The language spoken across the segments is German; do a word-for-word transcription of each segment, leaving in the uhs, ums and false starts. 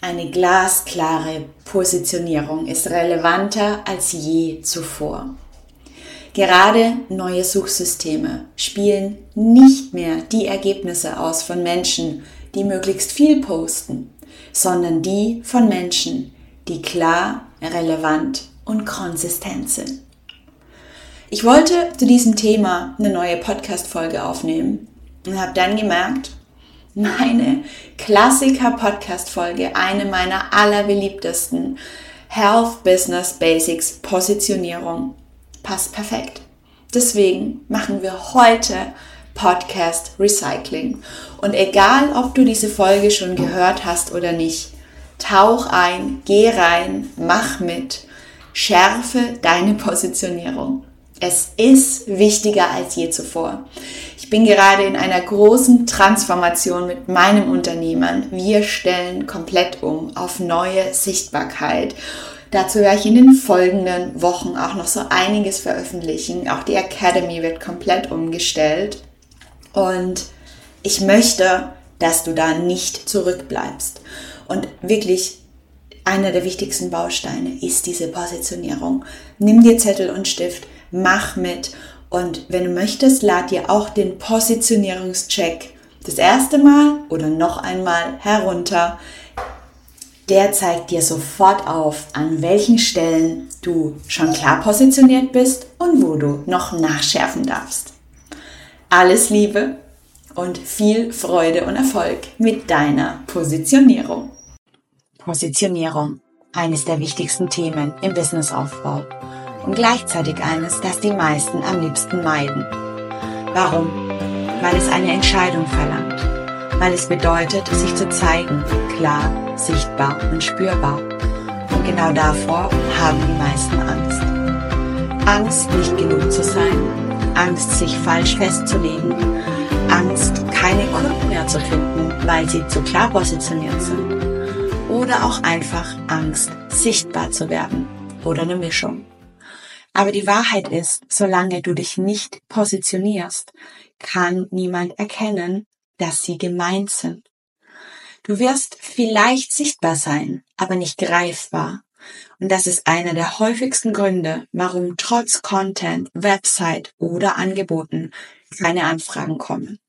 Eine glasklare Positionierung ist relevanter als je zuvor. Gerade neue Suchsysteme spielen nicht mehr die Ergebnisse aus von Menschen, die möglichst viel posten, sondern die von Menschen, die klar, relevant und konsistent sind. Ich wollte zu diesem Thema eine neue Podcast-Folge aufnehmen und habe dann gemerkt, meine Klassiker-Podcast-Folge, eine meiner allerbeliebtesten, Health Business Basics Positionierung, passt perfekt. Deswegen machen wir heute Podcast Recycling. Und egal, ob du diese Folge schon gehört hast oder nicht, tauch ein, geh rein, mach mit, schärfe deine Positionierung. Es ist wichtiger als je zuvor. Ich bin gerade in einer großen Transformation mit meinem Unternehmen. Wir stellen komplett um auf neue Sichtbarkeit. Dazu werde ich in den folgenden Wochen auch noch so einiges veröffentlichen. Auch die Academy wird komplett umgestellt. Und ich möchte, dass du da nicht zurückbleibst. Und wirklich einer der wichtigsten Bausteine ist diese Positionierung. Nimm dir Zettel und Stift, mach mit. Und wenn du möchtest, lad dir auch den Positionierungscheck das erste Mal oder noch einmal herunter. Der zeigt dir sofort auf, an welchen Stellen du schon klar positioniert bist und wo du noch nachschärfen darfst. Alles Liebe und viel Freude und Erfolg mit deiner Positionierung. Positionierung, eines der wichtigsten Themen im Businessaufbau und gleichzeitig eines, das die meisten am liebsten meiden. Warum? Weil es eine Entscheidung verlangt, weil es bedeutet, sich zu zeigen, klar, sichtbar und spürbar. Und genau davor haben die meisten Angst. Angst, nicht genug zu sein, Angst, sich falsch festzulegen, Angst, keine Kunden mehr zu finden, weil sie zu klar positioniert sind. Oder auch einfach Angst, sichtbar zu werden oder eine Mischung. Aber die Wahrheit ist, solange du dich nicht positionierst, kann niemand erkennen, dass sie gemeint sind. Du wirst vielleicht sichtbar sein, aber nicht greifbar. Und das ist einer der häufigsten Gründe, warum trotz Content, Website oder Angeboten keine Anfragen kommen.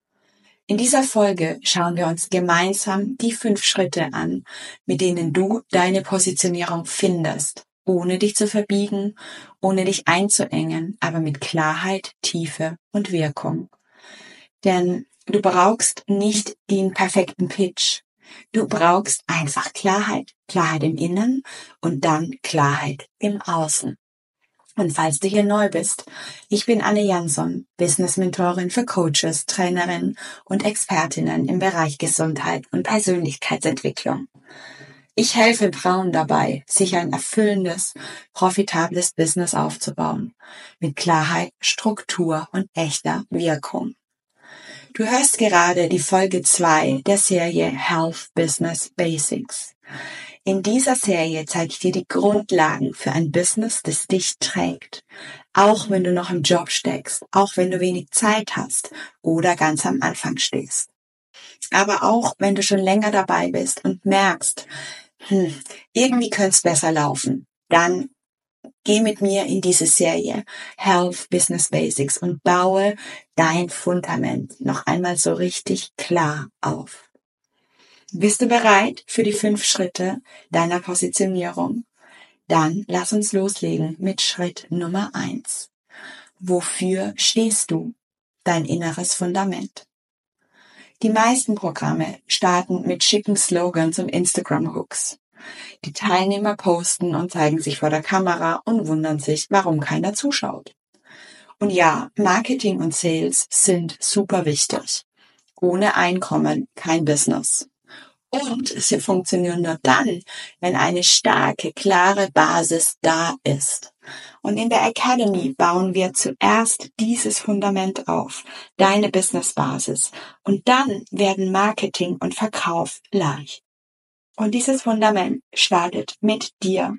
In dieser Folge schauen wir uns gemeinsam die fünf Schritte an, mit denen du deine Positionierung findest, ohne dich zu verbiegen, ohne dich einzuengen, aber mit Klarheit, Tiefe und Wirkung. Denn du brauchst nicht den perfekten Pitch. Du brauchst einfach Klarheit. Klarheit im Innen und dann Klarheit im Außen. Und falls du hier neu bist, ich bin Anne Jansson, Business-Mentorin für Coaches, Trainerin und Expertinnen im Bereich Gesundheit und Persönlichkeitsentwicklung. Ich helfe Frauen dabei, sich ein erfüllendes, profitables Business aufzubauen, mit Klarheit, Struktur und echter Wirkung. Du hörst gerade die Folge zwei der Serie Health Business Basics. In dieser Serie zeige ich dir die Grundlagen für ein Business, das dich trägt. Auch wenn du noch im Job steckst, auch wenn du wenig Zeit hast oder ganz am Anfang stehst. Aber auch wenn du schon länger dabei bist und merkst, hm, irgendwie könnte es besser laufen, dann geh mit mir in diese Serie Health Business Basics und baue dein Fundament noch einmal so richtig klar auf. Bist du bereit für die fünf Schritte deiner Positionierung? Dann lass uns loslegen mit Schritt Nummer eins. Wofür stehst du? Dein inneres Fundament. Die meisten Programme starten mit schicken Slogans und Instagram-Hooks. Die Teilnehmer posten und zeigen sich vor der Kamera und wundern sich, warum keiner zuschaut. Und ja, Marketing und Sales sind super wichtig. Ohne Einkommen kein Business. Und sie funktionieren nur dann, wenn eine starke, klare Basis da ist. Und in der Academy bauen wir zuerst dieses Fundament auf, deine Businessbasis. Und dann werden Marketing und Verkauf leicht. Und dieses Fundament startet mit dir.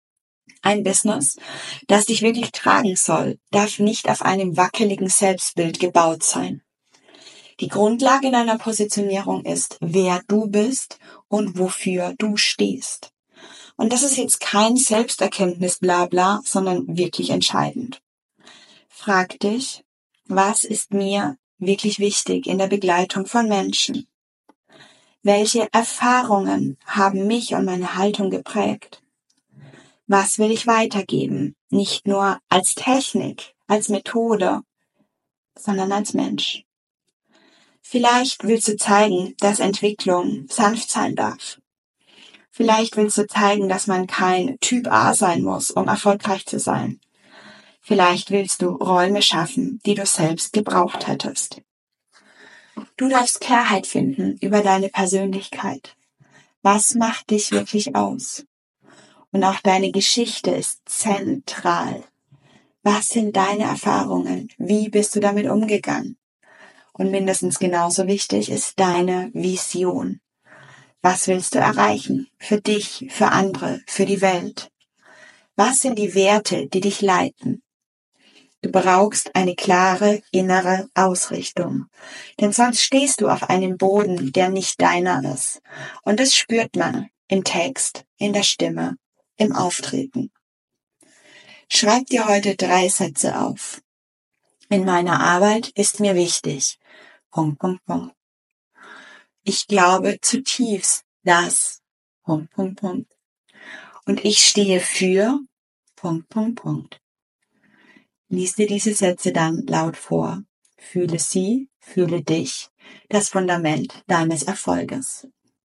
Ein Business, das dich wirklich tragen soll, darf nicht auf einem wackeligen Selbstbild gebaut sein. Die Grundlage deiner Positionierung ist, wer du bist und wofür du stehst. Und das ist jetzt kein Selbsterkenntnis Blabla, sondern wirklich entscheidend. Frag dich, was ist mir wirklich wichtig in der Begleitung von Menschen? Welche Erfahrungen haben mich und meine Haltung geprägt? Was will ich weitergeben? Nicht nur als Technik, als Methode, sondern als Mensch. Vielleicht willst du zeigen, dass Entwicklung sanft sein darf. Vielleicht willst du zeigen, dass man kein Typ A sein muss, um erfolgreich zu sein. Vielleicht willst du Räume schaffen, die du selbst gebraucht hättest. Du darfst Klarheit finden über deine Persönlichkeit. Was macht dich wirklich aus? Und auch deine Geschichte ist zentral. Was sind deine Erfahrungen? Wie bist du damit umgegangen? Und mindestens genauso wichtig ist deine Vision. Was willst du erreichen? Für dich, für andere, für die Welt? Was sind die Werte, die dich leiten? Du brauchst eine klare innere Ausrichtung, denn sonst stehst du auf einem Boden, der nicht deiner ist. Und das spürt man im Text, in der Stimme, im Auftreten. Schreib dir heute drei Sätze auf. In meiner Arbeit ist mir wichtig. Punkt, Punkt, Punkt. Ich glaube zutiefst, dass. Punkt, Punkt, Punkt. Und ich stehe für. Punkt, Punkt, Punkt. Lies dir diese Sätze dann laut vor. Fühle sie, fühle dich, das Fundament deines Erfolges.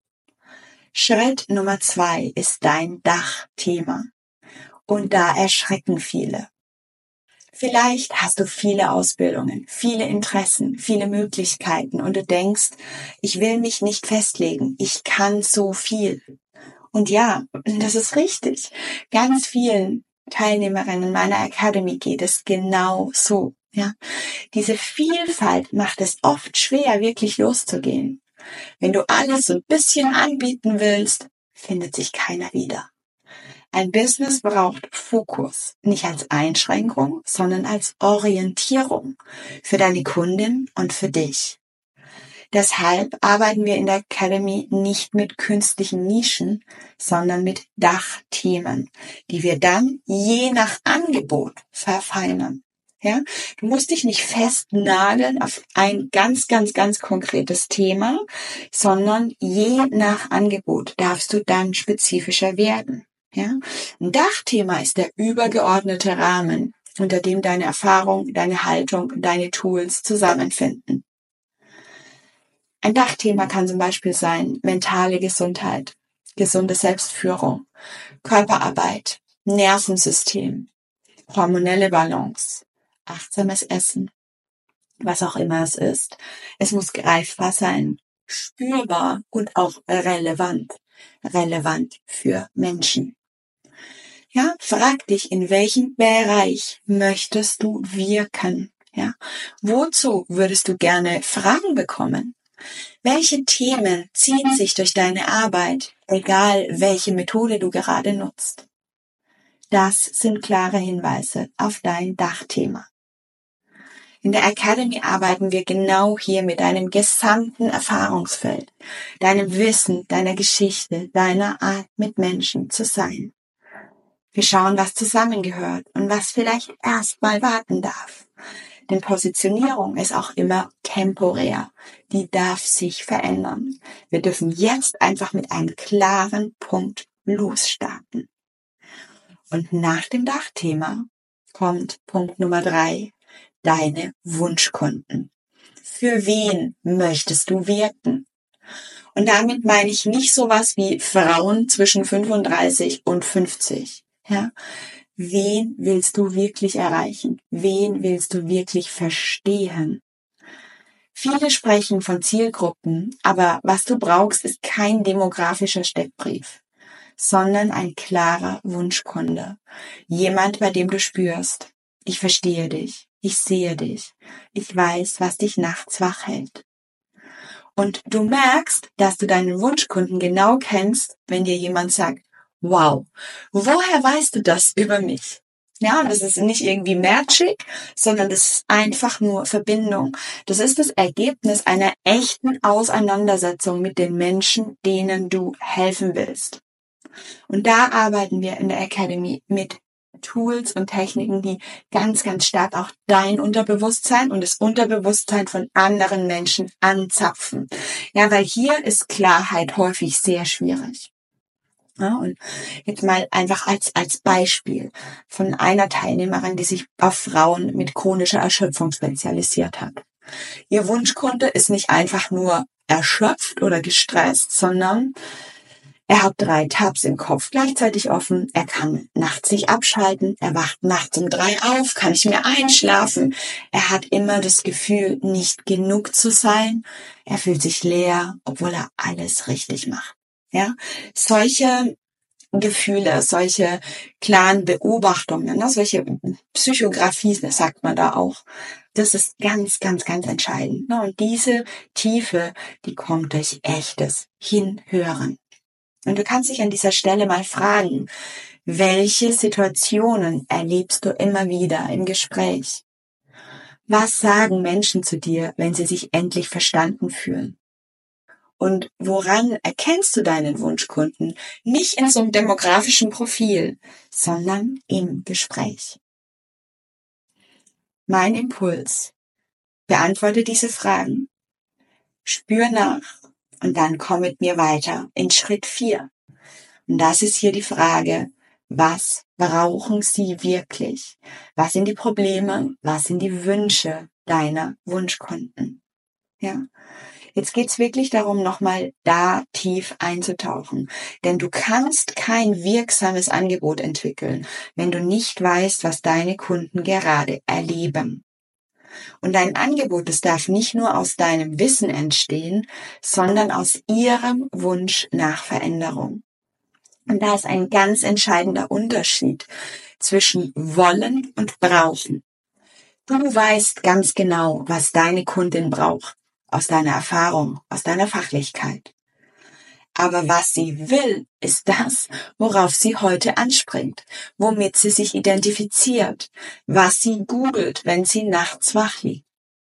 Schritt Nummer zwei ist dein Dachthema. Und da erschrecken viele. Vielleicht hast du viele Ausbildungen, viele Interessen, viele Möglichkeiten und du denkst, ich will mich nicht festlegen, ich kann so viel. Und ja, das ist richtig. Ganz vielen Teilnehmerinnen meiner Academy geht es genau so. Ja, diese Vielfalt macht es oft schwer, wirklich loszugehen. Wenn du alles so ein bisschen anbieten willst, findet sich keiner wieder. Ein Business braucht Fokus, nicht als Einschränkung, sondern als Orientierung für deine Kundin und für dich. Deshalb arbeiten wir in der Academy nicht mit künstlichen Nischen, sondern mit Dachthemen, die wir dann je nach Angebot verfeinern. Ja, du musst dich nicht festnageln auf ein ganz, ganz, ganz konkretes Thema, sondern je nach Angebot darfst du dann spezifischer werden. Ja, ein Dachthema ist der übergeordnete Rahmen, unter dem deine Erfahrung, deine Haltung, deine Tools zusammenfinden. Ein Dachthema kann zum Beispiel sein mentale Gesundheit, gesunde Selbstführung, Körperarbeit, Nervensystem, hormonelle Balance, achtsames Essen, was auch immer es ist. Es muss greifbar sein, spürbar und auch relevant, relevant für Menschen. Ja, frag dich, in welchem Bereich möchtest du wirken? Ja, wozu würdest du gerne Fragen bekommen? Welche Themen ziehen sich durch deine Arbeit, egal welche Methode du gerade nutzt? Das sind klare Hinweise auf dein Dachthema. In der Academy arbeiten wir genau hier mit deinem gesamten Erfahrungsfeld, deinem Wissen, deiner Geschichte, deiner Art, mit Menschen zu sein. Wir schauen, was zusammengehört und was vielleicht erstmal warten darf. Denn Positionierung ist auch immer temporär. Die darf sich verändern. Wir dürfen jetzt einfach mit einem klaren Punkt losstarten. Und nach dem Dachthema kommt Punkt Nummer drei, deine Wunschkunden. Für wen möchtest du wirken? Und damit meine ich nicht sowas wie Frauen zwischen fünfunddreißig und fünfzig. Ja? Wen willst du wirklich erreichen? Wen willst du wirklich verstehen? Viele sprechen von Zielgruppen, aber was du brauchst, ist kein demografischer Steckbrief, sondern ein klarer Wunschkunde. Jemand, bei dem du spürst, ich verstehe dich, ich sehe dich, ich weiß, was dich nachts wach hält. Und du merkst, dass du deinen Wunschkunden genau kennst, wenn dir jemand sagt, wow, woher weißt du das über mich? Ja, und das ist nicht irgendwie Magic, sondern das ist einfach nur Verbindung. Das ist das Ergebnis einer echten Auseinandersetzung mit den Menschen, denen du helfen willst. Und da arbeiten wir in der Academy mit Tools und Techniken, die ganz, ganz stark auch dein Unterbewusstsein und das Unterbewusstsein von anderen Menschen anzapfen. Ja, weil hier ist Klarheit häufig sehr schwierig. Ja, und jetzt mal einfach als, als Beispiel von einer Teilnehmerin, die sich auf Frauen mit chronischer Erschöpfung spezialisiert hat. Ihr Wunschkunde ist nicht einfach nur erschöpft oder gestresst, sondern er hat drei Tabs im Kopf gleichzeitig offen. Er kann nachts sich abschalten. Er wacht nachts um drei auf, kann nicht mehr einschlafen. Er hat immer das Gefühl, nicht genug zu sein. Er fühlt sich leer, obwohl er alles richtig macht. Ja, solche Gefühle, solche klaren Beobachtungen, ne, solche Psychografie, das sagt man da auch. Das ist ganz, ganz, ganz entscheidend. Ne? Und diese Tiefe, die kommt durch echtes Hinhören. Und du kannst dich an dieser Stelle mal fragen, welche Situationen erlebst du immer wieder im Gespräch? Was sagen Menschen zu dir, wenn sie sich endlich verstanden fühlen? Und woran erkennst du deinen Wunschkunden? Nicht in so einem demografischen Profil, sondern im Gespräch. Mein Impuls: Beantworte diese Fragen, spür nach und dann komm mit mir weiter in Schritt vier. Und das ist hier die Frage, was brauchen sie wirklich? Was sind die Probleme? Was sind die Wünsche deiner Wunschkunden? Ja. Jetzt geht's wirklich darum, nochmal da tief einzutauchen. Denn du kannst kein wirksames Angebot entwickeln, wenn du nicht weißt, was deine Kunden gerade erleben. Und dein Angebot, das darf nicht nur aus deinem Wissen entstehen, sondern aus ihrem Wunsch nach Veränderung. Und da ist ein ganz entscheidender Unterschied zwischen wollen und brauchen. Du weißt ganz genau, was deine Kundin braucht. Aus deiner Erfahrung, aus deiner Fachlichkeit. Aber was sie will, ist das, worauf sie heute anspringt, womit sie sich identifiziert, was sie googelt, wenn sie nachts wach liegt.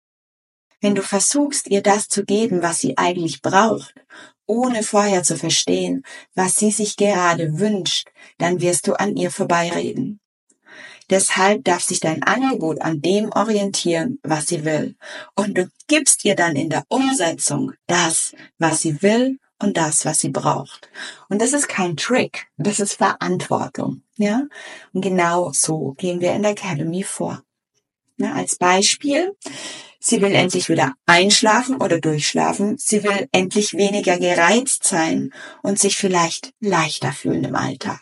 Wenn du versuchst, ihr das zu geben, was sie eigentlich braucht, ohne vorher zu verstehen, was sie sich gerade wünscht, dann wirst du an ihr vorbeireden. Deshalb darf sich dein Angebot an dem orientieren, was sie will. Und du gibst ihr dann in der Umsetzung das, was sie will und das, was sie braucht. Und das ist kein Trick, das ist Verantwortung. Ja? Und genau so gehen wir in der Academy vor. Ja, als Beispiel: Sie will endlich wieder einschlafen oder durchschlafen. Sie will endlich weniger gereizt sein und sich vielleicht leichter fühlen im Alltag.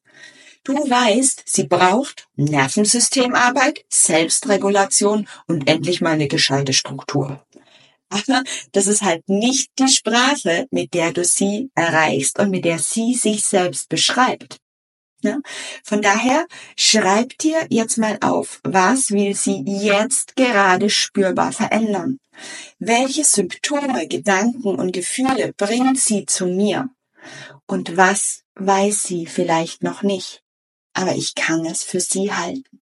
Du weißt, sie braucht Nervensystemarbeit, Selbstregulation und endlich mal eine gescheite Struktur. Aber das ist halt nicht die Sprache, mit der du sie erreichst und mit der sie sich selbst beschreibt. Ja? Von daher schreib dir jetzt mal auf, was will sie jetzt gerade spürbar verändern? Welche Symptome, Gedanken und Gefühle bringt sie zu mir? Und was weiß sie vielleicht noch nicht? Aber ich kann es für sie halten.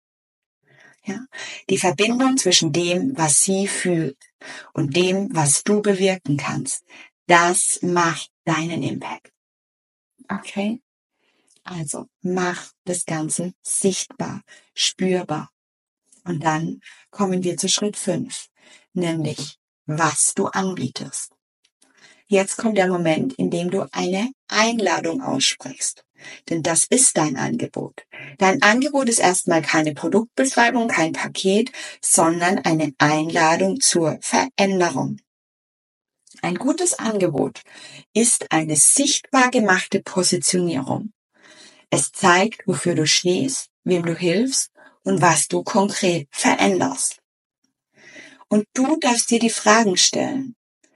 Ja? Die Verbindung zwischen dem, was sie fühlt und dem, was du bewirken kannst, das macht deinen Impact. Okay? Also mach das Ganze sichtbar, spürbar. Und dann kommen wir zu Schritt fünf, nämlich was du anbietest. Jetzt kommt der Moment, in dem du eine Einladung aussprichst. Denn das ist dein Angebot. Dein Angebot ist erstmal keine Produktbeschreibung, kein Paket, sondern eine Einladung zur Veränderung. Ein gutes Angebot ist eine sichtbar gemachte Positionierung. Es zeigt, wofür du stehst, wem du hilfst und was du konkret veränderst. Und du darfst dir die Fragen stellen.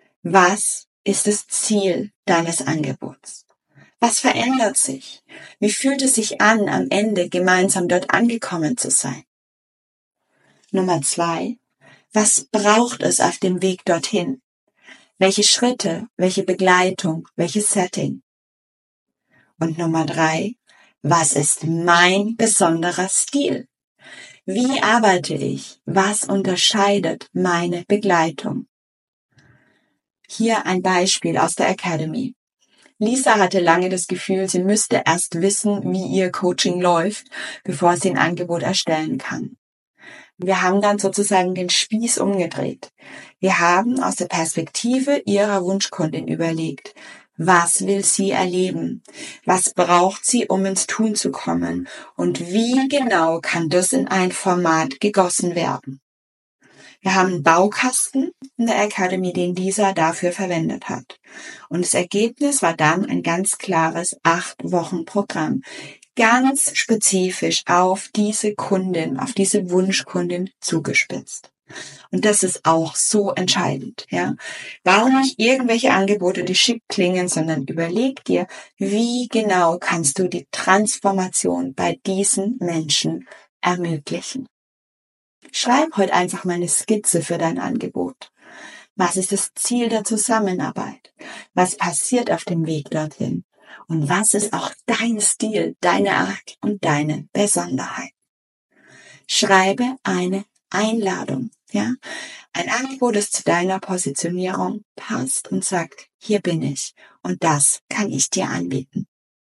Was ist das Ziel deines Angebots? Was verändert sich? Wie fühlt es sich an, am Ende gemeinsam dort angekommen zu sein? Nummer zwei. Was braucht es auf dem Weg dorthin? Welche Schritte, welche Begleitung, welches Setting? Und Nummer drei. Was ist mein besonderer Stil? Wie arbeite ich? Was unterscheidet meine Begleitung? Hier ein Beispiel aus der Academy. Lisa hatte lange das Gefühl, sie müsste erst wissen, wie ihr Coaching läuft, bevor sie ein Angebot erstellen kann. Wir haben dann sozusagen den Spieß umgedreht. Wir haben aus der Perspektive ihrer Wunschkundin überlegt, was will sie erleben? Was braucht sie, um ins Tun zu kommen? Und wie genau kann das in ein Format gegossen werden? Wir haben einen Baukasten in der Academy, den Lisa dafür verwendet hat. Und das Ergebnis war dann ein ganz klares acht Wochen Programm. Ganz spezifisch auf diese Kundin, auf diese Wunschkundin zugespitzt. Und das ist auch so entscheidend, ja. Warum nicht irgendwelche Angebote, die schick klingen, sondern überleg dir, wie genau kannst du die Transformation bei diesen Menschen ermöglichen. Schreib heute einfach mal eine Skizze für dein Angebot. Was ist das Ziel der Zusammenarbeit? Was passiert auf dem Weg dorthin? Und was ist auch dein Stil, deine Art und deine Besonderheit? Schreibe eine Einladung, ja? Ein Angebot, das zu deiner Positionierung passt und sagt, hier bin ich und das kann ich dir anbieten.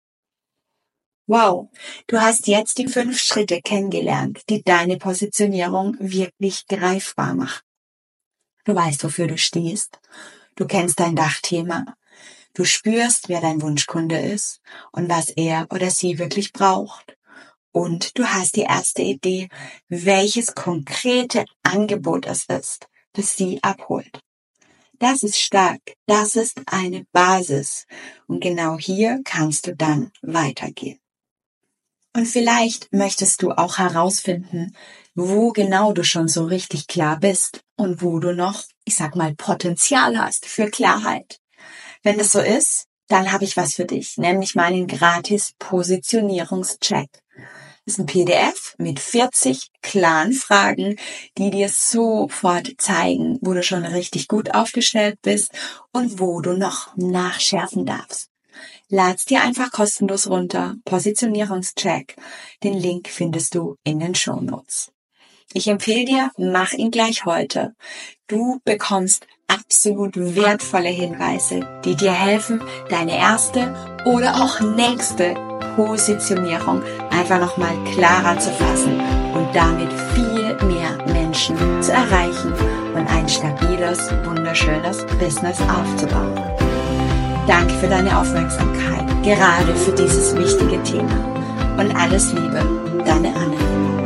Wow, du hast jetzt die fünf Schritte kennengelernt, die deine Positionierung wirklich greifbar machen. Du weißt, wofür du stehst. Du kennst dein Dachthema. Du spürst, wer dein Wunschkunde ist und was er oder sie wirklich braucht. Und du hast die erste Idee, welches konkrete Angebot es ist, das sie abholt. Das ist stark. Das ist eine Basis. Und genau hier kannst du dann weitergehen. Und vielleicht möchtest du auch herausfinden, wo genau du schon so richtig klar bist und wo du noch, ich sag mal, Potenzial hast für Klarheit. Wenn das so ist, dann habe ich was für dich, nämlich meinen gratis Positionierungscheck. Das ist ein P D F mit vierzig klaren Fragen, die dir sofort zeigen, wo du schon richtig gut aufgestellt bist und wo du noch nachschärfen darfst. Lad's dir einfach kostenlos runter. Positionierungscheck. Den Link findest du in den Shownotes. Ich empfehle dir, mach ihn gleich heute. Du bekommst absolut wertvolle Hinweise, die dir helfen, deine erste oder auch nächste Positionierung einfach nochmal klarer zu fassen und damit viel mehr Menschen zu erreichen und ein stabiles, wunderschönes Business aufzubauen. Danke für deine Aufmerksamkeit, gerade für dieses wichtige Thema. Und alles Liebe, deine Anne.